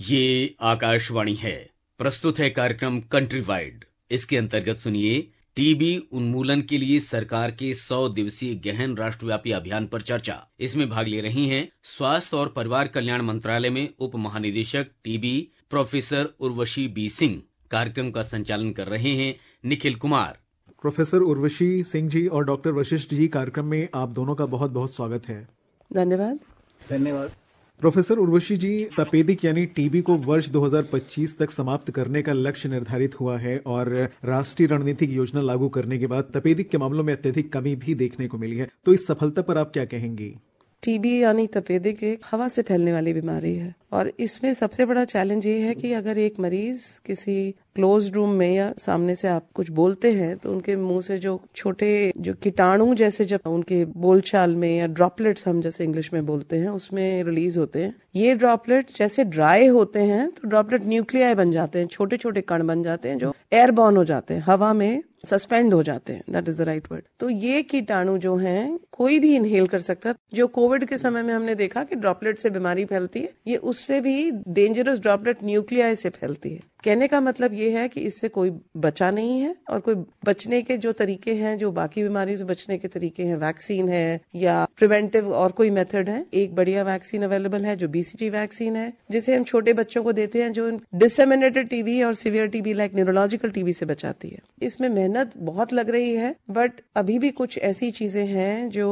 ये आकाशवाणी है। प्रस्तुत है कार्यक्रम कंट्री वाइड। इसके अंतर्गत सुनिए टीबी उन्मूलन के लिए सरकार के 100 दिवसीय गहन राष्ट्रव्यापी अभियान पर चर्चा। इसमें भाग ले रही हैं स्वास्थ्य और परिवार कल्याण मंत्रालय में उप महानिदेशक TB professor Urvashi B Singh. कार्यक्रम का संचालन कर रहे हैं निखिल कुमार। प्रोफेसर उर्वशी सिंह जी और डॉक्टर वशिष्ठ जी, कार्यक्रम में आप दोनों का बहुत बहुत स्वागत है। धन्यवाद। प्रोफेसर उर्वशी जी, तपेदिक यानी टीबी को वर्ष 2025 तक समाप्त करने का लक्ष्य निर्धारित हुआ है और राष्ट्रीय रणनीतिक योजना लागू करने के बाद तपेदिक के मामलों में अत्यधिक कमी भी देखने को मिली है, तो इस सफलता पर आप क्या कहेंगी? टीबी यानी तपेदिक एक हवा से फैलने वाली बीमारी है और इसमें सबसे बड़ा चैलेंज ये है कि अगर एक मरीज किसी क्लोज रूम में या सामने से आप कुछ बोलते हैं तो उनके मुंह से जो छोटे जो कीटाणु जैसे जब उनके बोलचाल में या ड्रॉपलेट्स हम जैसे इंग्लिश में बोलते हैं उसमें रिलीज होते हैं, ये ड्रॉपलेट्स जैसे ड्राई होते हैं तो ड्रॉपलेट न्यूक्लियाई बन जाते हैं, छोटे छोटे कण बन जाते हैं जो एयरबॉर्न हो जाते हैं, हवा में सस्पेंड हो जाते हैं। That is the right word. तो ये कीटाणु जो हैं कोई भी इनहेल कर सकता है। जो कोविड के समय में हमने देखा कि ड्रॉपलेट से बीमारी फैलती है, ये उससे भी डेंजरस ड्रॉपलेट न्यूक्लियाई से फैलती है। कहने का मतलब ये है कि इससे कोई बचा नहीं है और कोई बचने के जो तरीके हैं, जो बाकी बीमारी से बचने के तरीके हैं, वैक्सीन है या प्रिवेंटिव और कोई मेथड है। एक बढ़िया वैक्सीन अवेलेबल है जो BCG वैक्सीन है, जिसे हम छोटे बच्चों को देते हैं, जो डिसेमिनेटेड टीबी और severe TB like neurological TB से बचाती है। इसमें मेहनत बहुत लग रही है, बट अभी भी कुछ ऐसी चीजें हैं जो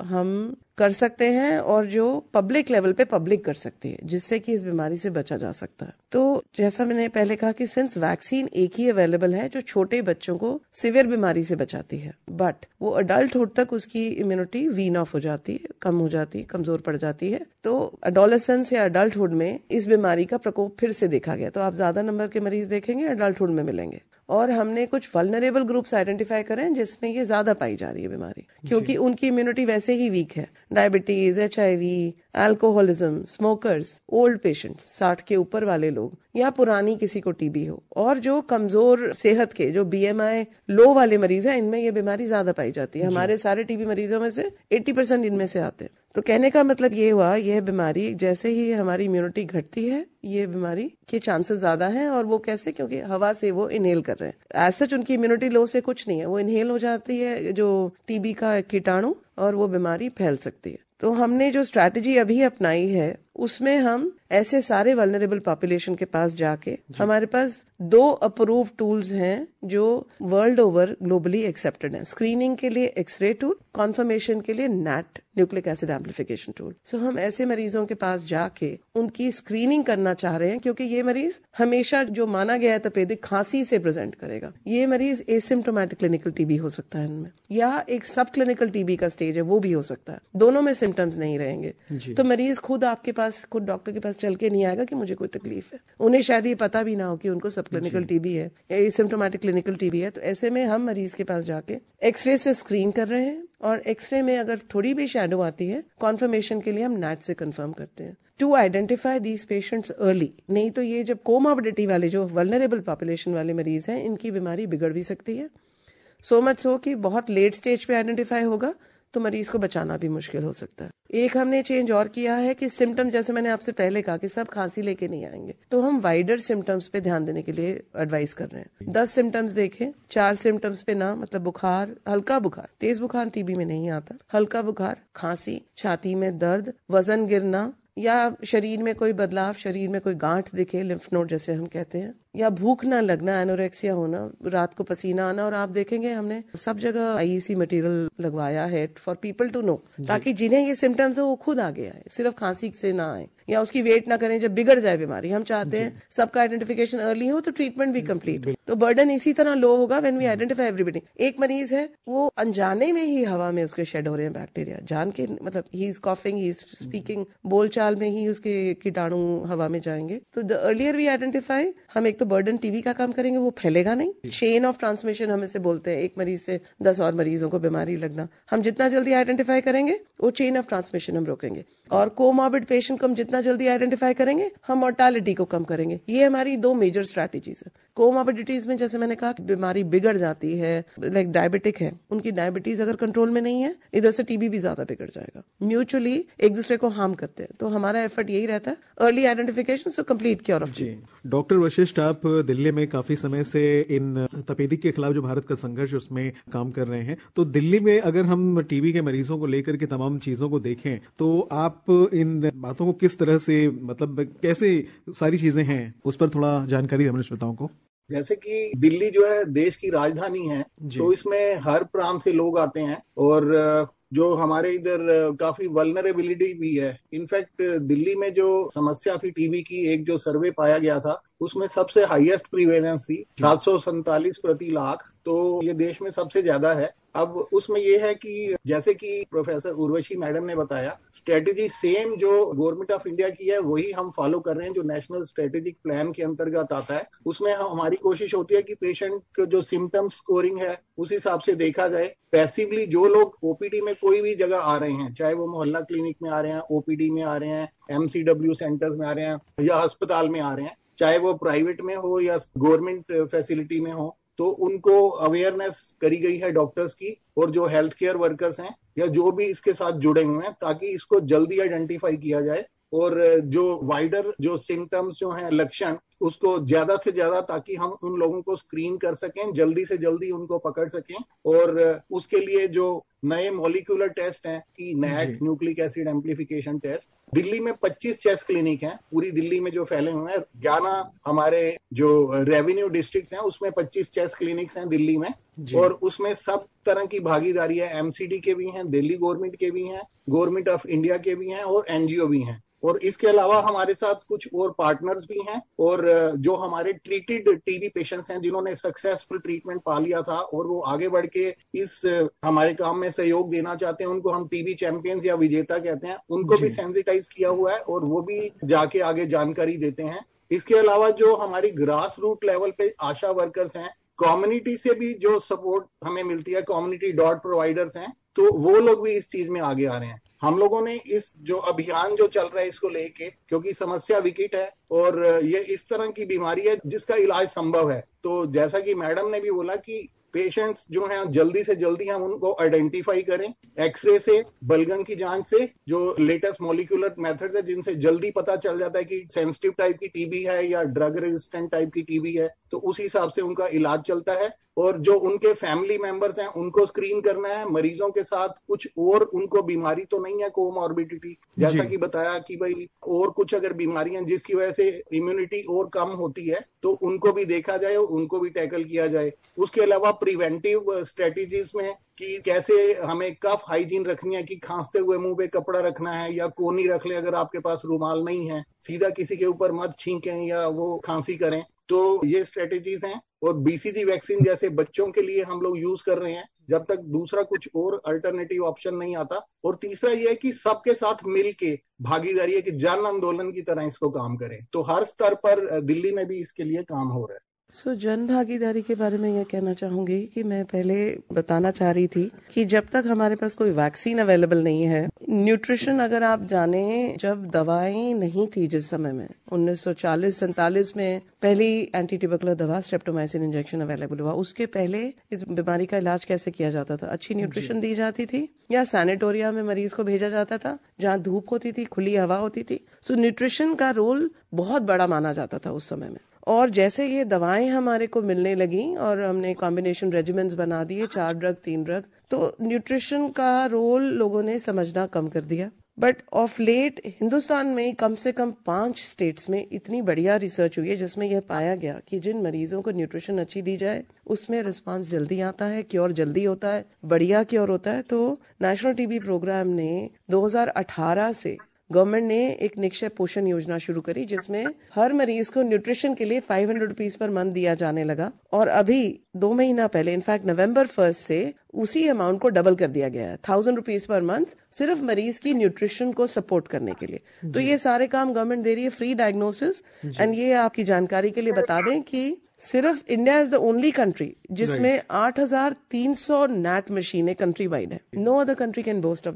हम कर सकते हैं और जो पब्लिक लेवल पे पब्लिक कर सकती है, जिससे कि इस बीमारी से बचा जा सकता है। तो जैसा मैंने पहले कहा कि सिंस वैक्सीन एक ही अवेलेबल है जो छोटे बच्चों को सीवियर बीमारी से बचाती है, बट वो अडल्टहुड तक उसकी इम्यूनिटी वीन ऑफ हो जाती है, कम हो जाती है, कमजोर पड़ जाती है। तो एडोलेसेंस या अडल्टहुड में इस बीमारी का प्रकोप फिर से देखा गया। तो आप ज्यादा नंबर के मरीज देखेंगे अडल्टहुड में मिलेंगे और हमने कुछ वल्नरेबल ग्रुप्स आइडेंटिफाई करें जिसमें ये ज्यादा पाई जा रही है बीमारी, क्योंकि उनकी इम्यूनिटी वैसे ही वीक है। Diabetes, HIV, alcoholism, smokers, old patients, 60 के ऊपर वाले लोग या पुरानी किसी को टीबी हो, और जो कमजोर सेहत के जो BMI लो वाले मरीज हैं, इनमें ये बीमारी ज्यादा पाई जाती है। हमारे सारे टीबी मरीजों में से 80% इनमें से आते हैं। तो कहने का मतलब ये हुआ, यह बीमारी जैसे ही हमारी इम्यूनिटी घटती है, ये बीमारी के चांसेस ज्यादा हैं। और वो कैसे? क्योंकि हवा से वो इनहेल कर रहे हैं। एज सच उनकी इम्यूनिटी लो से कुछ नहीं है, वो इनहेल हो जाती है जो टीबी का कीटाणु, और वो बीमारी फैल सकती है। तो हमने जो स्ट्रैटेजी अभी अपनाई है उसमें हम ऐसे सारे वल्नरेबल पॉपुलेशन के पास जाके, हमारे पास 2 अप्रूव टूल्स हैं जो वर्ल्ड ओवर ग्लोबली एक्सेप्टेड हैं। स्क्रीनिंग के लिए एक्सरे टूल, कॉन्फर्मेशन के लिए NAT nucleic acid amplification tool. So हम ऐसे मरीजों के पास जाके उनकी स्क्रीनिंग करना चाह रहे हैं, क्योंकि ये मरीज हमेशा जो माना गया है तपेदिक खांसी से प्रेजेंट करेगा। ये मरीज एसिम्प्टोमेटिक क्लिनिकल टीबी हो सकता है इनमें, या एक सब क्लिनिकल टीबी का स्टेज है वो भी हो सकता है। दोनों में सिम्टम्स नहीं रहेंगे। तो मरीज खुद आपके पास, खुद डॉक्टर के पास चल के नहीं आएगा कि मुझे कोई तकलीफ है। उन्हें शायद ये पता भी ना हो कि उनको सब क्लिनिकल टीबी है या एसिम्प्टोमेटिक क्लिनिकल टीबी है। तो ऐसे में हम मरीज के पास जाके एक्सरे से स्क्रीन कर रहे हैं, और एक्सरे में अगर थोड़ी भी शैडो आती है, कॉन्फर्मेशन के लिए हम NAT से कंफर्म करते हैं to identify these patients early. नहीं तो ये जब कोमॉर्बिडिटी वाले जो वल्नरेबल पॉपुलेशन वाले मरीज हैं, इनकी बीमारी बिगड़ भी सकती है। सो मच सो कि बहुत लेट स्टेज पे आइडेंटिफाई होगा तो मरीज को बचाना भी मुश्किल हो सकता है। एक हमने चेंज और किया है कि सिम्टम, जैसे मैंने आपसे पहले कहा कि सब खांसी लेके नहीं आएंगे, तो हम वाइडर सिम्टम्स पे ध्यान देने के लिए एडवाइस कर रहे हैं। 10 सिम्टम्स देखें, 4 सिम्टम्स पे ना, मतलब बुखार, हल्का बुखार, तेज बुखार टीबी में नहीं आता, हल्का बुखार, खांसी, छाती में दर्द, वजन गिरना, या शरीर में कोई बदलाव, शरीर में कोई गांठ दिखे, लिम्फ नोड जैसे हम कहते हैं, या भूख ना लगना, एनोरेक्सिया होना, रात को पसीना आना। और आप देखेंगे हमने सब जगह IEC मटेरियल लगवाया है फॉर पीपल टू नो, ताकि जिन्हें ये सिम्टम्स है वो खुद आगे आए, सिर्फ खांसी से ना आए या उसकी वेट ना करें जब बिगड़ जाए बीमारी। हम चाहते हैं सबका आइडेंटिफिकेशन अर्ली हो तो ट्रीटमेंट भी कंप्लीट हो। तो बर्डन इसी तरह लो होगा व्हेन वी आइडेंटिफाई एवरीबॉडी। एक मरीज है, वो अनजाने में ही हवा में उसके शेड हो रहे हैं बैक्टीरिया, जान के, मतलब he is coughing, he is speaking, बोलचाल में ही उसके कीटाणु हवा में जाएंगे। तो द अर्लियर वी आइडेंटिफाई, हम एक तो बर्डन टीबी का काम करेंगे, वो फैलेगा नहीं। चेन ऑफ ट्रांसमिशन हम इसे बोलते हैं, एक मरीज से 10 और मरीजों को बीमारी लगना। हम जितना जल्दी आइडेंटिफाई करेंगे वो चेन ऑफ ट्रांसमिशन हम रोकेंगे। और कोमॉर्बिड पेशेंट को हम जितना जितना जल्दी आइडेंटिफाई करेंगे हम मोर्टालिटी को कम करेंगे। ये हमारी दो मेजर स्ट्रैटेजीज है। कोमॉर्बिडिटीज में जैसे मैंने कहा बीमारी बिगड़ जाती है, लाइक डायबिटिक है, उनकी डायबिटीज अगर कंट्रोल में नहीं है इधर से टीबी भी ज्यादा बिगड़ जाएगा, म्यूचुअली एक दूसरे को हार्म करते हैं। तो हमारा एफर्ट यही रहता है, early identification so complete cure of TB. Doctor Vashishtha, आप दिल्ली में काफी समय से इन तपेदिक के खिलाफ जो भारत का संघर्ष उसमें काम कर रहे हैं, तो दिल्ली में अगर हम टीबी के मरीजों को लेकर के तमाम चीजों को देखें तो आप इन बातों को किस तरह से, मतलब कैसे सारी चीजें हैं, उस पर थोड़ा जानकारी दें हमारे श्रोताओं को। जैसे कि दिल्ली जो है देश की राजधानी है, तो इसमें हर प्रांत से लोग आते हैं और जो हमारे इधर काफी वल्नरेबिलिटी भी है। इनफैक्ट दिल्ली में जो समस्या थी टीबी की, एक जो सर्वे पाया गया था उसमें सबसे हाईएस्ट प्रीवेलेंस थी 747 प्रति लाख, तो ये देश में सबसे ज्यादा है। अब उसमें ये है कि जैसे कि प्रोफेसर उर्वशी मैडम ने बताया, स्ट्रेटेजी सेम जो गवर्नमेंट ऑफ इंडिया की है वही हम फॉलो कर रहे हैं, जो नेशनल स्ट्रेटेजिक प्लान के अंतर्गत आता है। उसमें हमारी कोशिश होती है कि पेशेंट को जो सिम्टम स्कोरिंग है उस हिसाब से देखा जाए। पैसिवली जो लोग ओपीडी में कोई भी जगह आ रहे हैं, चाहे वो मोहल्ला क्लिनिक में आ रहे हैं, ओपीडी में आ रहे हैं, एमसीडब्ल्यू सेंटर्स में आ रहे हैं या अस्पताल में आ रहे हैं, चाहे वो प्राइवेट में हो या गवर्नमेंट फैसिलिटी में हो, तो उनको अवेयरनेस करी गई है डॉक्टर्स की और जो हेल्थ केयर वर्कर्स हैं या जो भी इसके साथ जुड़े हुए हैं, ताकि इसको जल्दी आइडेंटिफाई किया जाए और जो वाइडर जो सिम्टम्स जो हैं, लक्षण, उसको ज्यादा से ज्यादा, ताकि हम उन लोगों को स्क्रीन कर सकें, जल्दी से जल्दी उनको पकड़ सकें। और उसके लिए जो नए मॉलिक्यूलर टेस्ट हैं कि NAT, nucleic acid amplification test, Delhi में 25 चेस्ट क्लिनिक हैं पूरी दिल्ली में जो फैले हुए हैं। 11 हमारे जो रेवेन्यू डिस्ट्रिक्ट हैं उसमें 25 चेस्ट क्लिनिक्स हैं दिल्ली में, और उसमें सब तरह की भागीदारी है। एमसीडी के भी हैं, दिल्ली गवर्नमेंट के भी हैं, गवर्नमेंट ऑफ इंडिया के भी हैं और एनजीओ भी हैं। और इसके अलावा हमारे साथ कुछ और पार्टनर्स भी हैं, और जो हमारे ट्रीटेड टीबी पेशेंट्स हैं जिन्होंने सक्सेसफुल ट्रीटमेंट पा लिया था और वो आगे बढ़ के इस हमारे काम में सहयोग देना चाहते हैं, उनको हम टीबी चैंपियंस या विजेता कहते हैं, उनको भी सेंसिटाइज किया हुआ है और वो भी जाके आगे जानकारी देते हैं। इसके अलावा जो हमारी ग्रास रूट लेवल पे आशा वर्कर्स हैं, कम्युनिटी से भी जो सपोर्ट हमें मिलती है, कम्युनिटी डॉट प्रोवाइडर्स हैं, तो वो लोग भी इस चीज में आगे आ रहे हैं। हम लोगों ने इस जो अभियान जो चल रहा है इसको लेके, क्योंकि समस्या विकट है और ये इस तरह की बीमारी है जिसका इलाज संभव है, तो जैसा कि मैडम ने भी बोला कि पेशेंट्स जो हैं जल्दी से जल्दी हम उनको आइडेंटिफाई करें, एक्सरे से, बलगम की जांच से, जो लेटेस्ट मॉलिक्यूलर मेथड है जिनसे जल्दी पता चल जाता है कि सेंसिटिव टाइप की टीबी है या ड्रग रेजिस्टेंट टाइप की टीबी है, तो उस हिसाब से उनका इलाज चलता है। और जो उनके फैमिली मेंबर्स हैं उनको स्क्रीन करना है। मरीजों के साथ कुछ और उनको बीमारी तो नहीं है, कोमॉर्बिडिटी, जैसा कि बताया कि भाई और कुछ अगर बीमारियां जिसकी वजह से इम्यूनिटी और कम होती है तो उनको भी देखा जाए और उनको भी टैकल किया जाए। उसके अलावा प्रिवेंटिव स्ट्रेटेजीज में कि कैसे हमें कफ हाइजीन रखनी है, कि खांसते हुए मुंह पे कपड़ा रखना है या कोनी रख ले, अगर आपके पास रुमाल नहीं है, सीधा किसी के ऊपर मत छींकें या वो खांसी करें, तो ये स्ट्रेटेजीज हैं। और बीसीजी वैक्सीन जैसे बच्चों के लिए हम लोग यूज कर रहे हैं जब तक दूसरा कुछ और अल्टरनेटिव ऑप्शन नहीं आता। और तीसरा ये है कि सबके साथ मिल के भागीदारी है, कि जन आंदोलन की तरह इसको काम करें। तो हर स्तर पर दिल्ली में भी इसके लिए काम हो रहा है। जन भागीदारी के बारे में यह कहना चाहूंगी कि मैं पहले बताना चाह रही थी कि जब तक हमारे पास कोई वैक्सीन अवेलेबल नहीं है, न्यूट्रिशन अगर आप जाने, जब दवाएं नहीं थी, जिस समय में 1940-47 में पहली एंटी ट्यूबरकुलर दवा स्ट्रेप्टोमाइसिन इंजेक्शन अवेलेबल हुआ, उसके पहले इस बीमारी का इलाज कैसे किया जाता था? अच्छी न्यूट्रिशन दी जाती थी या सैनिटोरिया में मरीज को भेजा जाता था जहाँ धूप होती थी, खुली हवा होती थी। सो न्यूट्रिशन का रोल बहुत बड़ा माना जाता था उस समय में। और जैसे ये दवाएं हमारे को मिलने लगी और हमने कॉम्बिनेशन रेजिमेंट्स बना दिए, 4 ड्रग 3 ड्रग, तो न्यूट्रिशन का रोल लोगों ने समझना कम कर दिया। बट ऑफ लेट हिंदुस्तान में कम से कम 5 स्टेट्स में इतनी बढ़िया रिसर्च हुई है जिसमें यह पाया गया कि जिन मरीजों को न्यूट्रिशन अच्छी दी जाए उसमें रिस्पांस जल्दी आता है, क्योर जल्दी होता है, बढ़िया क्योर होता है। तो नेशनल टीबी प्रोग्राम ने 2018 से गवर्नमेंट ने एक निक्षय पोषण योजना शुरू करी जिसमें हर मरीज को न्यूट्रिशन के लिए 500 रुपीज पर मंथ दिया जाने लगा। और अभी 2 महीना पहले, इनफैक्ट नवंबर 1 से उसी अमाउंट को डबल कर दिया गया है, 1000 रुपीज पर मंथ, सिर्फ मरीज की न्यूट्रिशन को सपोर्ट करने के लिए। तो ये सारे काम गवर्नमेंट दे रही है, फ्री डायग्नोसिस। एंड ये आपकी जानकारी के लिए बता दें कि सिर्फ India is the only country जिसमें 8300 नैट मशीनें कंट्री वाइड है। No other country can boast of this.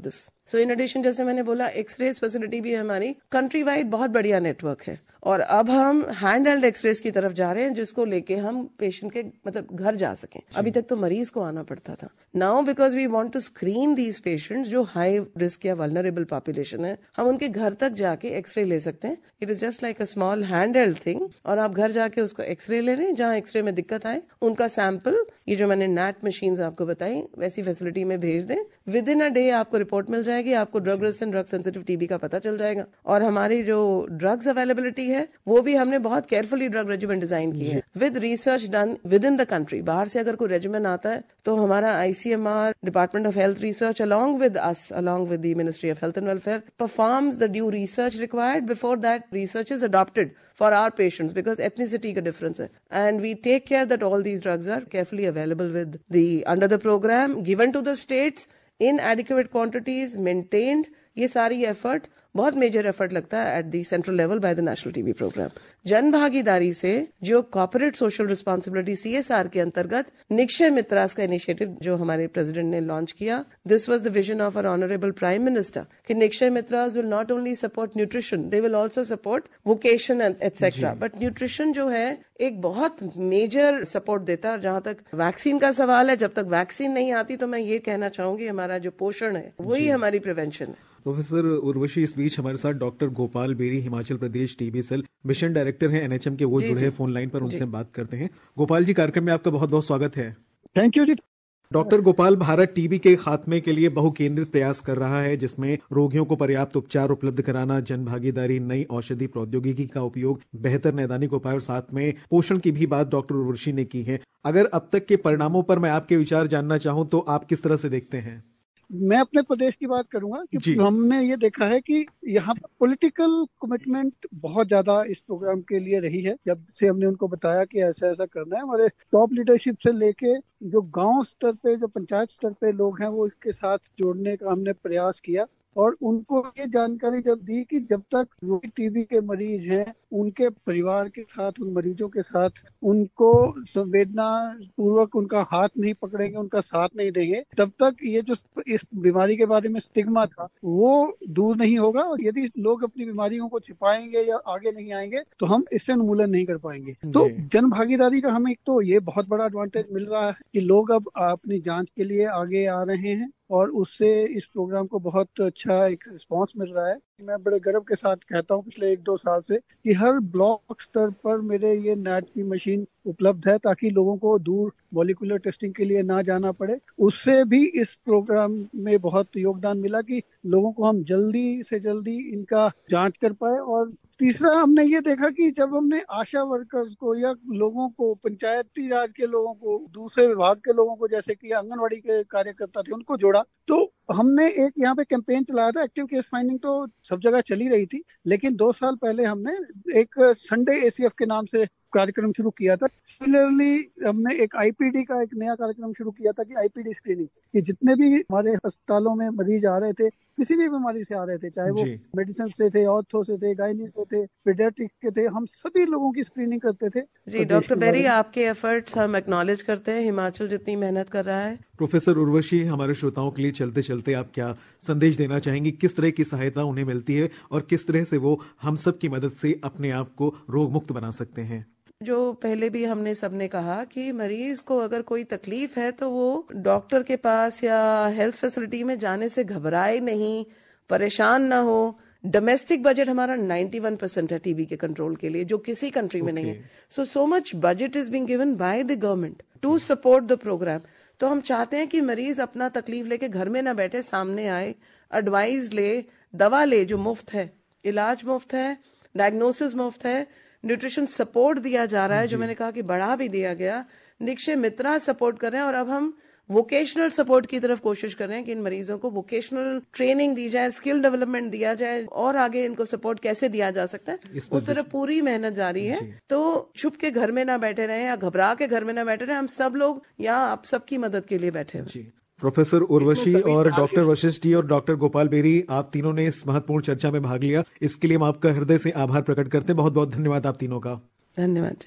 So in addition जैसे मैंने बोला एक्सरे फैसिलिटी भी हमारी कंट्री वाइड बहुत बढ़िया नेटवर्क है और अब हम हैंड हेल्ड एक्सरेस की तरफ जा रहे हैं जिसको लेके हम पेशेंट के मतलब घर जा सकें। अभी तक तो मरीज को आना पड़ता था। Now because we want to screen these patients जो हाई रिस्क या वल्नरेबल पॉपुलेशन है, हम उनके घर तक जाके एक्सरे ले सकते हैं। It is just like a small hand held thing और आप घर जाके उसको एक्सरे ले लें। जहां एक्सरे में दिक्कत आए उनका सैंपल, ये जो मैंने नैट मशीन्स आपको बताई वैसी फैसिलिटी में भेज दें। विद इन अ डे आपको रिपोर्ट मिल जाएगी, आपको drug resistant drug sensitive TB का पता चल जाएगा। और हमारी जो ड्रग्स अवेलेबिलिटी है वो भी हमने बहुत केयरफुली ड्रग रेजिमेंट डिजाइन की है with research done within the country. बाहर से अगर कोई रेजिमेंट आता है तो हमारा ICMR, department of health research along with us, along with the Ministry of Health and Welfare, performs the due research required before that research is adopted for our patients because ethnicity का difference है, and we take care that all these drugs are carefully available with the under the program given to the states in adequate quantities maintained। ये सारी effort बहुत major effort लगता है at the central level by the national TB programme. जन भागीदारी से जो corporate social responsibility CSR के अंतर्गत निक्षय मित्रास का इनिशिएटिव जो हमारे प्रेसिडेंट ने लॉन्च किया, this was the vision of our honourable prime minister कि Nikshay Mitras will not only support nutrition, they will also support vocation etcetera. But nutrition जो है एक बहुत मेजर सपोर्ट देता है। जहां तक वैक्सीन का सवाल है, जब तक वैक्सीन नहीं आती तो मैं ये कहना चाहूंगी हमारा जो पोषण है वही हमारी प्रिवेंशन है। प्रोफेसर उर्वशी, इस बीच हमारे साथ doctor Gopal Berry, Himachal Pradesh TB cell mission director हैं NHM के, वो जुड़े हैं फोन लाइन पर, उनसे बात करते हैं। गोपाल जी, कार्यक्रम में आपका बहुत बहुत स्वागत है। Thank you ji. Doctor Gopal, Bharat TB के खात्मे के लिए बहुकेंद्रित प्रयास कर रहा है जिसमें रोगियों को पर्याप्त उपचार उपलब्ध कराना, जन भागीदारी, नई औषधि प्रौद्योगिकी का उपयोग, बेहतर नैदानिक उपाय और साथ में पोषण की भी बात डॉक्टर उर्वशी ने की है। अगर अब तक के परिणामों पर मैं आपके विचार जानना चाहूं तो आप किस तरह से देखते हैं? मैं अपने प्रदेश की बात करूंगा कि हमने ये देखा है कि यहाँ पर पॉलिटिकल कमिटमेंट बहुत ज्यादा इस प्रोग्राम के लिए रही है। जब से हमने उनको बताया कि ऐसा ऐसा करना है, हमारे टॉप लीडरशिप से लेके जो गांव स्तर पे, जो पंचायत स्तर पे लोग हैं, वो इसके साथ जोड़ने का हमने प्रयास किया और उनको ये जानकारी जब दी कि जब तक जो टीबी के मरीज हैं उनके परिवार के साथ, उन मरीजों के साथ उनको संवेदना पूर्वक उनका हाथ नहीं पकड़ेंगे, उनका साथ नहीं देंगे, तब तक ये जो इस बीमारी के बारे में स्टिग्मा था वो दूर नहीं होगा। और यदि लोग अपनी बीमारियों को छिपाएंगे या आगे नहीं आएंगे तो हम इससे उन्मूलन नहीं कर पाएंगे। तो जन भागीदारी का हमें एक तो ये बहुत बड़ा एडवांटेज मिल रहा है कि लोग अब अपनी जांच के लिए आगे आ रहे हैं और उससे इस प्रोग्राम को बहुत अच्छा एक रिस्पांस मिल रहा है। मैं बड़े गर्व के साथ कहता हूँ पिछले 1-2 साल से कि हर ब्लॉक स्तर पर मेरे ये नैट की मशीन उपलब्ध है ताकि लोगों को दूर मॉलिक्यूलर टेस्टिंग के लिए ना जाना पड़े। उससे भी इस प्रोग्राम में बहुत योगदान मिला कि लोगों को हम जल्दी से जल्दी इनका जांच कर पाए। और तीसरा हमने ये देखा कि जब हमने आशा वर्कर्स को या लोगों को, पंचायती राज के लोगों को, दूसरे विभाग के लोगों को, जैसे कि आंगनवाड़ी के कार्यकर्ता थे, उनको जोड़ा, तो हमने एक यहाँ पे कैंपेन चलाया था। एक्टिव केस फाइंडिंग तो सब जगह चली रही थी, लेकिन 2 साल पहले हमने एक संडे ACF के नाम से कार्यक्रम शुरू किया था। सिमिलरली हमने एक IPD का एक नया कार्यक्रम शुरू किया था कि IPD स्क्रीनिंग, कि जितने भी हमारे अस्पतालों में मरीज आ रहे थे, किसी भी बीमारी से आ रहे थे, चाहे वो मेडिसिन से थे, ऑर्थो से थे, गायनी से थे, पीडियाट्रिक के थे, हम सभी लोगों की स्क्रीनिंग करते थे। जी डॉक्टर बेरी, आपके एफर्ट्स हम एक्नॉलेज करते हैं। हिमाचल जितनी मेहनत कर रहा है। प्रोफेसर उर्वशी, हमारे श्रोताओं के लिए चलते चलते आप क्या संदेश देना चाहेंगी? किस तरह की सहायता उन्हें मिलती है और किस तरह से वो हम सब की मदद से अपने आप को रोग मुक्त बना सकते हैं? जो पहले भी हमने सबने कहा कि मरीज को अगर कोई तकलीफ है तो वो डॉक्टर के पास या हेल्थ फैसिलिटी में जाने से घबराए नहीं, परेशान ना हो। डोमेस्टिक बजट हमारा 91% है टीबी के कंट्रोल के लिए, जो किसी कंट्री में नहीं है। So much budget is being given by the government to support the programme. तो हम चाहते हैं कि मरीज अपना तकलीफ लेके घर में ना बैठे, सामने आए, एडवाइस ले, दवा ले जो मुफ्त है, इलाज मुफ्त है, डायग्नोसिस मुफ्त है, न्यूट्रिशन सपोर्ट दिया जा रहा है जो मैंने कहा कि बढ़ा भी दिया गया, निक्षय मित्रा सपोर्ट कर रहे हैं और अब हम वोकेशनल सपोर्ट की तरफ कोशिश कर रहे हैं कि इन मरीजों को वोकेशनल ट्रेनिंग दी जाए, स्किल डेवलपमेंट दिया जाए और आगे इनको सपोर्ट कैसे दिया जा सकता है उस तरफ पूरी मेहनत जारी है। तो छुप के घर में ना बैठे रहे या घबरा के घर में ना बैठे रहे, हम सब लोग यहाँ आप सबकी मदद के लिए बैठे हुए। प्रोफेसर उर्वशी और डॉक्टर वशिष्ठ जी और डॉक्टर गोपाल बेरी, आप तीनों ने इस महत्वपूर्ण चर्चा में भाग लिया, इसके लिए हम आपका हृदय से आभार प्रकट करते हैं। बहुत बहुत धन्यवाद आप तीनों का। धन्यवाद।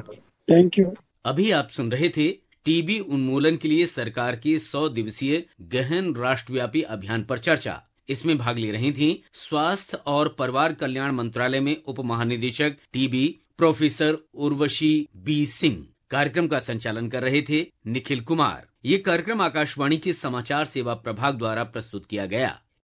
Thank you. अभी आप सुन रहे थे टीबी उन्मूलन के लिए सरकार की 100 दिवसीय गहन राष्ट्रव्यापी अभियान पर चर्चा। इसमें भाग ले रही थीं स्वास्थ्य और परिवार कल्याण मंत्रालय में उप महानिदेशक TB professor Urvashi B Singh. कार्यक्रम का संचालन कर रहे थे निखिल कुमार। ये कार्यक्रम आकाशवाणी के समाचार सेवा प्रभाग द्वारा प्रस्तुत किया गया।